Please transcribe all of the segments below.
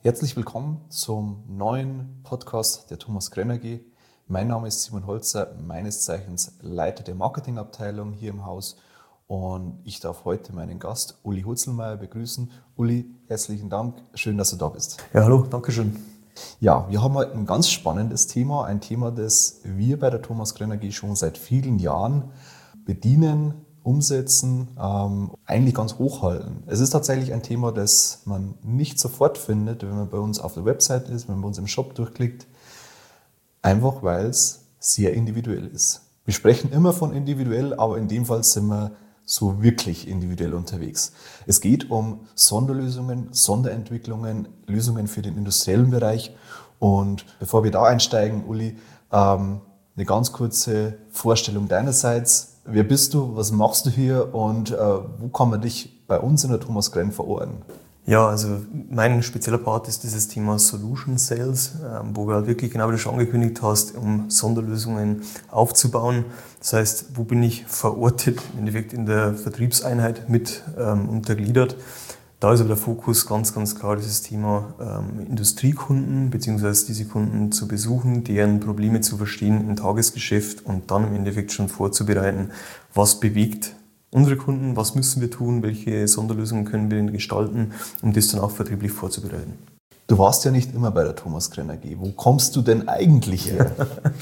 Herzlich willkommen zum neuen Podcast der Thomas Krenn AG. Mein Name ist Simon Holzer, meines Zeichens Leiter der Marketingabteilung hier im Haus. Und ich darf heute meinen Gast Uli Hutzelmeier begrüßen. Uli, herzlichen Dank, schön, dass du da bist. Ja, hallo, danke schön. Ja, wir haben heute ein ganz spannendes Thema, ein Thema, das wir bei der Thomas Krenn AG schon seit vielen Jahren bedienen, umsetzen, eigentlich ganz hochhalten. Es ist tatsächlich ein Thema, das man nicht sofort findet, wenn man bei uns auf der Website ist, wenn man bei uns im Shop durchklickt, einfach weil es sehr individuell ist. Wir sprechen immer von individuell, aber in dem Fall sind wir so wirklich individuell unterwegs. Es geht um Sonderlösungen, Sonderentwicklungen, Lösungen für den industriellen Bereich. Und bevor wir da einsteigen, Uli, eine ganz kurze Vorstellung deinerseits. Wer bist du, was machst du hier und wo kann man dich bei uns in der Thomas Krenn verorten? Ja, also mein spezieller Part ist dieses Thema Solution Sales, wo du halt wirklich, genau wie du schon angekündigt hast, um Sonderlösungen aufzubauen. Das heißt, wo bin ich verortet, im Endeffekt in der Vertriebseinheit mit untergliedert. Da ist aber der Fokus ganz klar dieses Thema Industriekunden bzw. diese Kunden zu besuchen, deren Probleme zu verstehen im Tagesgeschäft und dann im Endeffekt schon vorzubereiten, was bewegt unsere Kunden, was müssen wir tun, welche Sonderlösungen können wir denn gestalten, um das dann auch vertrieblich vorzubereiten. Du warst ja nicht immer bei der Thomas Krenn AG. Wo kommst du denn eigentlich her?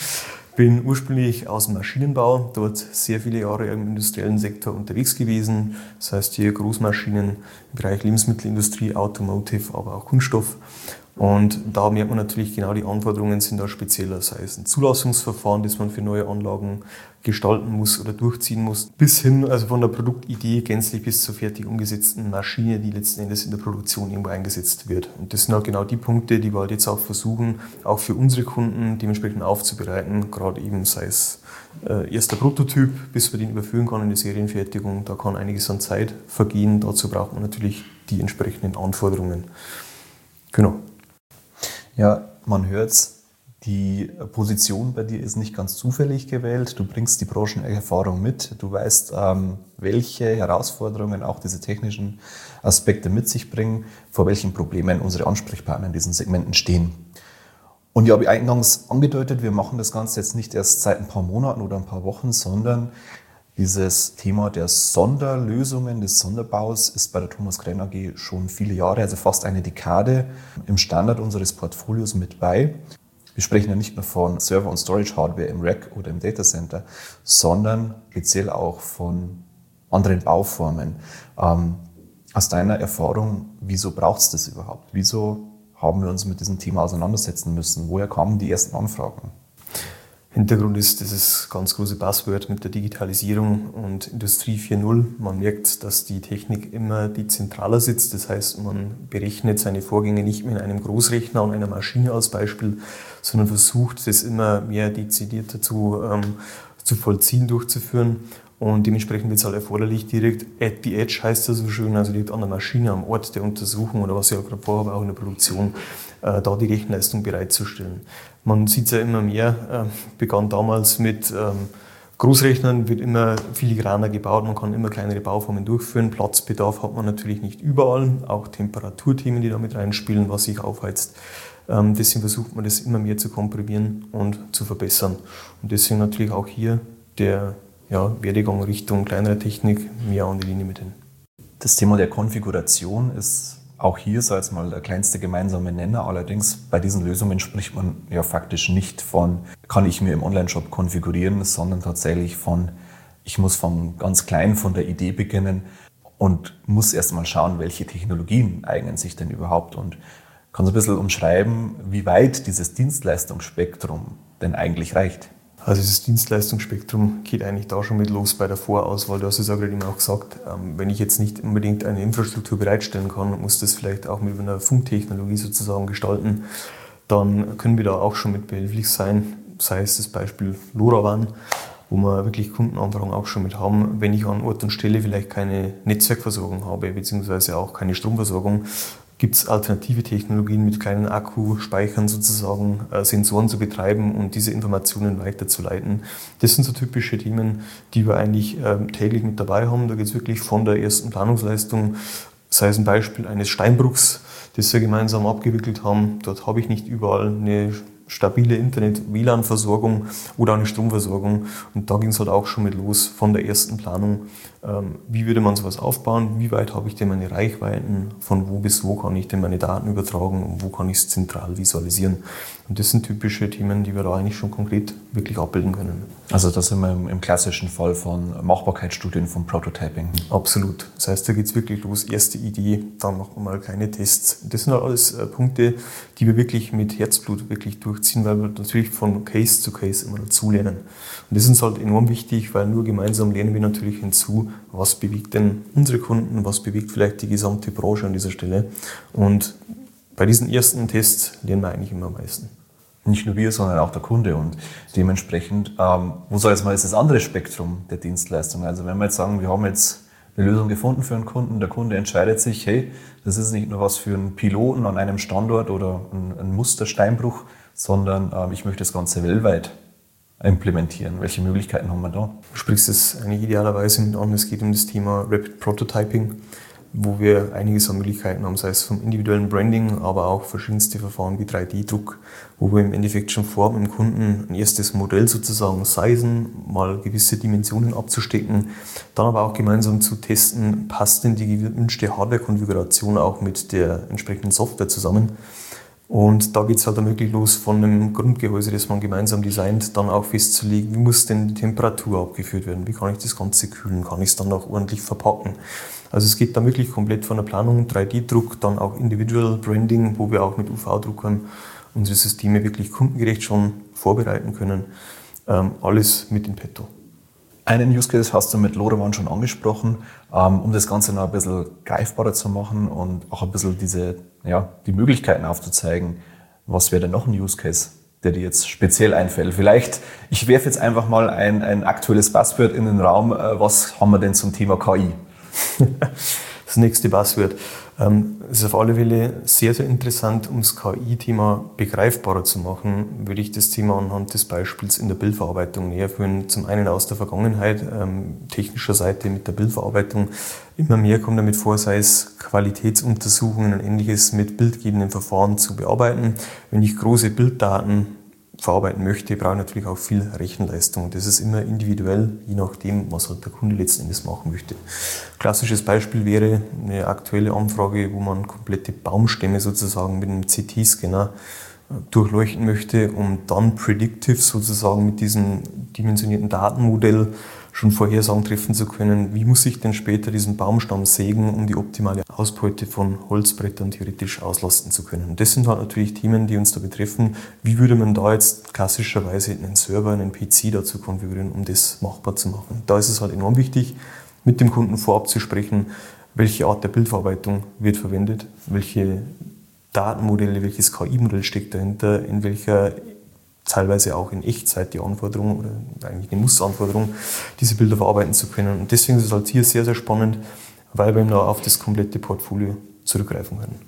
Bin ursprünglich aus dem Maschinenbau, dort sehr viele Jahre im industriellen Sektor unterwegs gewesen. Das heißt hier Großmaschinen im Bereich Lebensmittelindustrie, Automotive, aber auch Kunststoff. Und da merkt man natürlich genau, die Anforderungen sind da spezieller, sei es ein Zulassungsverfahren, das man für neue Anlagen gestalten muss oder durchziehen muss, bis hin, also von der Produktidee gänzlich bis zur fertig umgesetzten Maschine, die letzten Endes in der Produktion irgendwo eingesetzt wird. Und das sind halt genau die Punkte, die wir halt jetzt auch versuchen, auch für unsere Kunden dementsprechend aufzubereiten, gerade eben sei es erster Prototyp, bis man den überführen kann in die Serienfertigung, da kann einiges an Zeit vergehen, dazu braucht man natürlich die entsprechenden Anforderungen. Genau. Ja, man hört's. Die Position bei dir ist nicht ganz zufällig gewählt. Du bringst die Branchenerfahrung mit. Du weißt, welche Herausforderungen auch diese technischen Aspekte mit sich bringen, vor welchen Problemen unsere Ansprechpartner in diesen Segmenten stehen. Und ja, wie eingangs angedeutet, wir machen das Ganze jetzt nicht erst seit ein paar Monaten oder ein paar Wochen, sondern dieses Thema der Sonderlösungen, des Sonderbaus ist bei der Thomas Krenn AG schon viele Jahre, also fast eine Dekade, im Standard unseres Portfolios mit bei. Wir sprechen ja nicht nur von Server- und Storage-Hardware im Rack oder im Datacenter, sondern speziell auch von anderen Bauformen. Aus deiner Erfahrung, wieso braucht es das überhaupt? Wieso haben wir uns mit diesem Thema auseinandersetzen müssen? Woher kamen die ersten Anfragen? Hintergrund ist dieses ganz große Buzzword mit der Digitalisierung und Industrie 4.0. Man merkt, dass die Technik immer dezentraler sitzt. Das heißt, man berechnet seine Vorgänge nicht mehr in einem Großrechner und einer Maschine als Beispiel, sondern versucht, das immer mehr dezidierter zu vollziehen, durchzuführen. Und dementsprechend wird es halt erforderlich, direkt at the edge heißt das so schön, also direkt an der Maschine, am Ort der Untersuchung oder was ich auch gerade vorhabe, auch in der Produktion, da die Rechenleistung bereitzustellen. Man sieht es ja immer mehr, begann damals mit Großrechnern, wird immer filigraner gebaut, man kann immer kleinere Bauformen durchführen, Platzbedarf hat man natürlich nicht überall, auch Temperaturthemen, die da mit reinspielen, was sich aufheizt. Deswegen versucht man das immer mehr zu komprimieren und zu verbessern. Und deswegen natürlich auch hier der Werdegang Richtung kleinere Technik mehr an die Linie mit hin. Das Thema der Konfiguration ist auch hier, sei es mal der kleinste gemeinsame Nenner. Allerdings bei diesen Lösungen spricht man ja faktisch nicht von, kann ich mir im Onlineshop konfigurieren, sondern tatsächlich von, ich muss von ganz klein, von der Idee beginnen und muss erst mal schauen, welche Technologien eignen sich denn überhaupt und kann so ein bisschen umschreiben, wie weit dieses Dienstleistungsspektrum denn eigentlich reicht. Also dieses Dienstleistungsspektrum geht eigentlich da schon mit los bei der Vorauswahl. Du hast es ja gerade eben auch gesagt, wenn ich jetzt nicht unbedingt eine Infrastruktur bereitstellen kann, muss das vielleicht auch mit einer Funktechnologie sozusagen gestalten, dann können wir da auch schon mit behilflich sein. Sei es das Beispiel LoRaWAN, wo wir wirklich Kundenanfragen auch schon mit haben. Wenn ich an Ort und Stelle vielleicht keine Netzwerkversorgung habe, beziehungsweise auch keine Stromversorgung, gibt es alternative Technologien mit kleinen Akkuspeichern sozusagen, Sensoren zu betreiben und diese Informationen weiterzuleiten. Das sind so typische Themen, die wir eigentlich täglich mit dabei haben. Da geht es wirklich von der ersten Planungsleistung sei es ein Beispiel eines Steinbruchs, das wir gemeinsam abgewickelt haben. Dort habe ich nicht überall eine stabile Internet-WLAN-Versorgung oder eine Stromversorgung. Und da ging es halt auch schon mit los von der ersten Planung. Wie würde man sowas aufbauen? Wie weit habe ich denn meine Reichweiten? Von wo bis wo kann ich denn meine Daten übertragen? Und wo kann ich es zentral visualisieren? Und das sind typische Themen, die wir da eigentlich schon konkret wirklich abbilden können. Also das sind wir im klassischen Fall von Machbarkeitsstudien, von Prototyping. Absolut. Das heißt, da geht es wirklich los. Erste Idee, dann machen wir mal kleine Tests. Das sind alles Punkte, die wir wirklich mit Herzblut wirklich durchziehen, weil wir natürlich von Case zu Case immer dazulernen. Und das ist uns halt enorm wichtig, weil nur gemeinsam lernen wir natürlich hinzu, was bewegt denn unsere Kunden, was bewegt vielleicht die gesamte Branche an dieser Stelle. Und bei diesen ersten Tests lernen wir eigentlich immer am meisten. Nicht nur wir, sondern auch der Kunde. Und dementsprechend, wo soll jetzt mal das andere Spektrum der Dienstleistung? Also wenn wir jetzt sagen, wir haben jetzt eine Lösung gefunden für einen Kunden, der Kunde entscheidet sich, hey, das ist nicht nur was für einen Piloten an einem Standort oder ein Mustersteinbruch, sondern ich möchte das Ganze weltweit implementieren. Welche Möglichkeiten haben wir da? Du sprichst es eigentlich idealerweise mit an. Es geht um das Thema Rapid Prototyping, wo wir einiges an Möglichkeiten haben, sei es vom individuellen Branding, aber auch verschiedenste Verfahren wie 3D-Druck, wo wir im Endeffekt schon vorhaben, im Kunden ein erstes Modell sozusagen sizen, mal gewisse Dimensionen abzustecken, dann aber auch gemeinsam zu testen, passt denn die gewünschte Hardware-Konfiguration auch mit der entsprechenden Software zusammen. Und da geht es halt dann wirklich los von einem Grundgehäuse, das man gemeinsam designt, dann auch festzulegen, wie muss denn die Temperatur abgeführt werden, wie kann ich das Ganze kühlen, kann ich es dann auch ordentlich verpacken. Also es geht dann wirklich komplett von der Planung, 3D-Druck, dann auch Individual Branding, wo wir auch mit UV-Druckern unsere Systeme wirklich kundengerecht schon vorbereiten können. Alles mit in petto. Einen Use Case hast du mit LoRaWAN schon angesprochen, um das Ganze noch ein bisschen greifbarer zu machen und auch ein bisschen die Möglichkeiten aufzuzeigen. Was wäre denn noch ein Use Case, der dir jetzt speziell einfällt? Vielleicht, ich werfe jetzt einfach mal ein aktuelles Buzzword in den Raum. Was haben wir denn zum Thema KI? Das nächste Buzzword. Es ist auf alle Fälle sehr, sehr interessant, um das KI-Thema begreifbarer zu machen, würde ich das Thema anhand des Beispiels in der Bildverarbeitung näher führen. Zum einen aus der Vergangenheit, technischer Seite mit der Bildverarbeitung. Immer mehr kommt damit vor, sei es Qualitätsuntersuchungen und Ähnliches mit bildgebenden Verfahren zu bearbeiten. Wenn ich große Bilddaten verarbeiten möchte, brauche ich natürlich auch viel Rechenleistung. Das ist immer individuell, je nachdem, was halt der Kunde letzten Endes machen möchte. Klassisches Beispiel wäre eine aktuelle Anfrage, wo man komplette Baumstämme sozusagen mit einem CT-Scanner durchleuchten möchte, um dann predictive sozusagen mit diesem dimensionierten Datenmodell schon Vorhersagen treffen zu können, wie muss ich denn später diesen Baumstamm sägen, um die optimale Ausbeute von Holzbrettern theoretisch auslasten zu können. Und das sind halt natürlich Themen, die uns da betreffen. Wie würde man da jetzt klassischerweise einen Server, einen PC dazu konfigurieren, um das machbar zu machen? Da ist es halt enorm wichtig, mit dem Kunden vorab zu sprechen, welche Art der Bildverarbeitung wird verwendet, welche Datenmodelle, welches KI-Modell steckt dahinter, in welcher teilweise auch in Echtzeit die Anforderung oder eigentlich eine Mussanforderung, diese Bilder verarbeiten zu können. Und deswegen ist es halt hier sehr, sehr spannend, weil wir eben da auf das komplette Portfolio zurückgreifen können.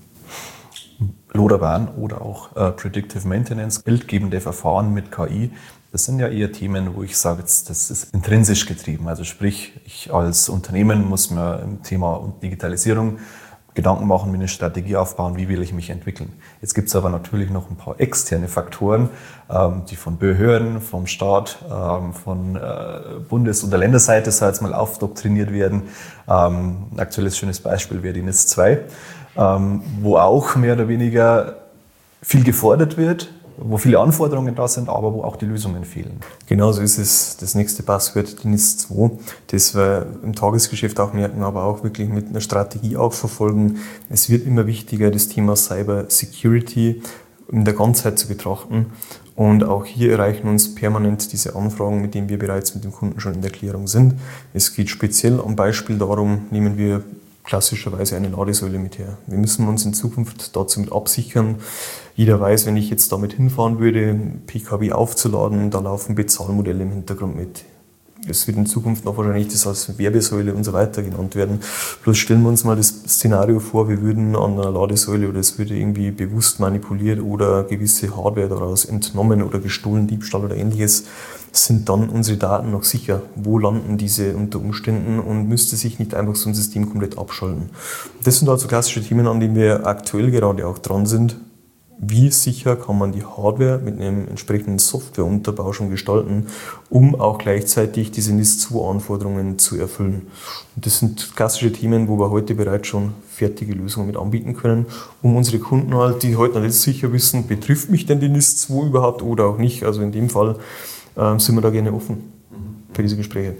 LoRaWAN oder auch Predictive Maintenance, bildgebende Verfahren mit KI, das sind ja eher Themen, wo ich sage, das ist intrinsisch getrieben. Also sprich, ich als Unternehmen muss mir im Thema Digitalisierung Gedanken machen, mir eine Strategie aufbauen, wie will ich mich entwickeln. Jetzt gibt es aber natürlich noch ein paar externe Faktoren, die von Behörden, vom Staat, von Bundes- oder Länderseite, so jetzt mal aufdoktriniert werden. Ein aktuelles schönes Beispiel wäre die NIS 2, wo auch mehr oder weniger viel gefordert wird, wo viele Anforderungen da sind, aber wo auch die Lösungen fehlen. Genauso ist es das nächste Buzzword, die NIS 2, das wir im Tagesgeschäft auch merken, aber auch wirklich mit einer Strategie auch verfolgen. Es wird immer wichtiger, das Thema Cyber Security in der Ganzheit zu betrachten. Und auch hier erreichen uns permanent diese Anfragen, mit denen wir bereits mit dem Kunden schon in der Klärung sind. Es geht speziell am Beispiel darum, nehmen wir klassischerweise eine Ladesäule mit her. Wir müssen uns in Zukunft dazu mit absichern. Jeder weiß, wenn ich jetzt damit hinfahren würde, PKW aufzuladen, da laufen Bezahlmodelle im Hintergrund mit. Es wird in Zukunft noch wahrscheinlich das als Werbesäule und so weiter genannt werden. Bloß stellen wir uns mal das Szenario vor, wir würden an einer Ladesäule oder es würde irgendwie bewusst manipuliert oder gewisse Hardware daraus entnommen oder gestohlen, Diebstahl oder ähnliches. Sind dann unsere Daten noch sicher? Wo landen diese unter Umständen und müsste sich nicht einfach so ein System komplett abschalten? Das sind also klassische Themen, an denen wir aktuell gerade auch dran sind. Wie sicher kann man die Hardware mit einem entsprechenden Softwareunterbau schon gestalten, um auch gleichzeitig diese NIS-2-Anforderungen zu erfüllen? Und das sind klassische Themen, wo wir heute bereits schon fertige Lösungen mit anbieten können, um unsere Kunden halt, die heute noch nicht sicher wissen, betrifft mich denn die NIS-2 überhaupt oder auch nicht? Also in dem Fall sind wir da gerne offen für diese Gespräche.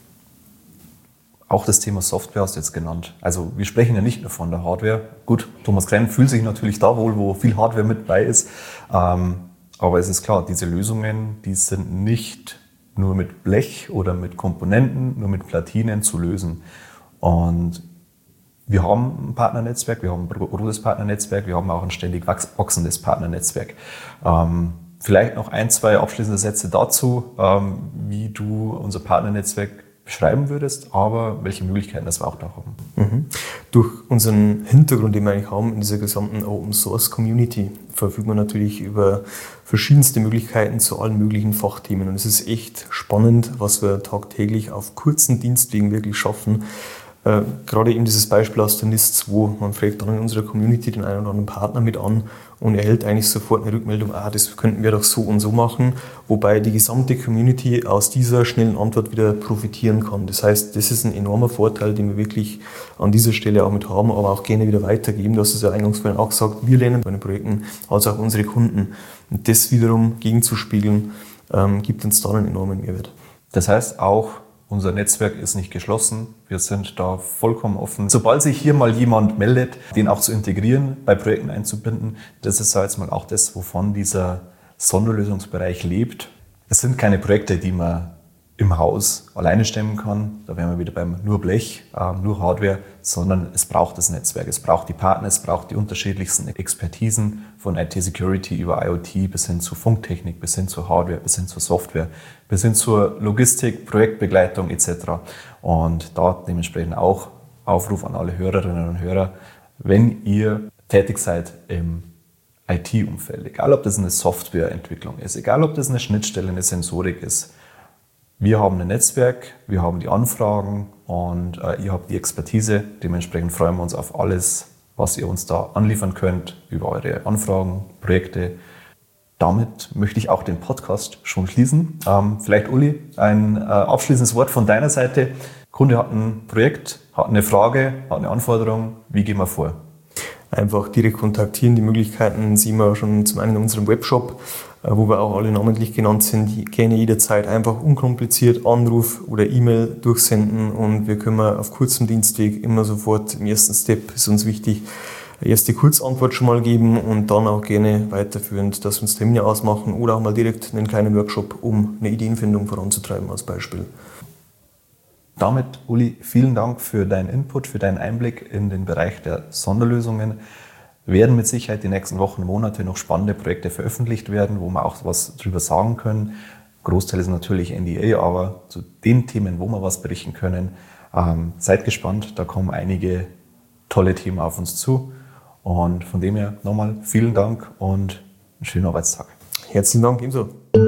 Auch das Thema Software hast du jetzt genannt. Also wir sprechen ja nicht nur von der Hardware. Gut, Thomas Krenn fühlt sich natürlich da wohl, wo viel Hardware mit bei ist. Aber es ist klar, diese Lösungen, die sind nicht nur mit Blech oder mit Komponenten, nur mit Platinen zu lösen. Und wir haben ein Partnernetzwerk, wir haben ein großes Partnernetzwerk, wir haben auch ein ständig wachsendes Partnernetzwerk. Vielleicht noch 1, 2 abschließende Sätze dazu, wie du unser Partnernetzwerk beschreiben würdest, aber welche Möglichkeiten das wir auch da haben. Durch unseren Hintergrund, den wir eigentlich haben in dieser gesamten Open Source Community, verfügen wir natürlich über verschiedenste Möglichkeiten zu allen möglichen Fachthemen. Und es ist echt spannend, was wir tagtäglich auf kurzen Dienstwegen wirklich schaffen. Gerade eben dieses Beispiel aus der NIS-2. Man fragt dann in unserer Community den einen oder anderen Partner mit an und erhält eigentlich sofort eine Rückmeldung, das könnten wir doch so und so machen, wobei die gesamte Community aus dieser schnellen Antwort wieder profitieren kann. Das heißt, das ist ein enormer Vorteil, den wir wirklich an dieser Stelle auch mit haben, aber auch gerne wieder weitergeben. Du hast es ja eingangs vorhin auch gesagt, wir lernen bei den Projekten, als auch unsere Kunden. Und das wiederum gegenzuspiegeln, gibt uns da einen enormen Mehrwert. Das heißt auch, unser Netzwerk ist nicht geschlossen. Wir sind da vollkommen offen. Sobald sich hier mal jemand meldet, den auch zu integrieren, bei Projekten einzubinden, das ist jetzt mal auch das, wovon dieser Sonderlösungsbereich lebt. Es sind keine Projekte, die man im Haus alleine stemmen kann. Da wären wir wieder beim nur Blech, nur Hardware, sondern es braucht das Netzwerk. Es braucht die Partner, es braucht die unterschiedlichsten Expertisen von IT-Security über IoT bis hin zu Funktechnik, bis hin zu Hardware, bis hin zur Software, bis hin zur Logistik, Projektbegleitung etc. Und da dementsprechend auch Aufruf an alle Hörerinnen und Hörer, wenn ihr tätig seid im IT-Umfeld, egal ob das eine Softwareentwicklung ist, egal ob das eine Schnittstelle, eine Sensorik ist, wir haben ein Netzwerk, wir haben die Anfragen und ihr habt die Expertise. Dementsprechend freuen wir uns auf alles, was ihr uns da anliefern könnt über eure Anfragen, Projekte. Damit möchte ich auch den Podcast schon schließen. Vielleicht Uli, ein abschließendes Wort von deiner Seite. Kunde hat ein Projekt, hat eine Frage, hat eine Anforderung. Wie gehen wir vor? Einfach direkt kontaktieren. Die Möglichkeiten sehen wir schon zum einen in unserem Webshop, wo wir auch alle namentlich genannt sind. Gerne jederzeit einfach unkompliziert Anruf oder E-Mail durchsenden und wir können auf kurzem Dienstweg immer sofort im ersten Step, ist uns wichtig, erste Kurzantwort schon mal geben und dann auch gerne weiterführend, dass wir uns Termine ausmachen oder auch mal direkt einen kleinen Workshop, um eine Ideenfindung voranzutreiben als Beispiel. Damit, Uli, vielen Dank für deinen Input, für deinen Einblick in den Bereich der Sonderlösungen. Werden mit Sicherheit die nächsten Wochen und Monate noch spannende Projekte veröffentlicht werden, wo wir auch was drüber sagen können. Großteil ist natürlich NDA, aber zu den Themen, wo wir was berichten können, seid gespannt. Da kommen einige tolle Themen auf uns zu. Und von dem her nochmal vielen Dank und einen schönen Arbeitstag. Herzlichen Dank ebenso.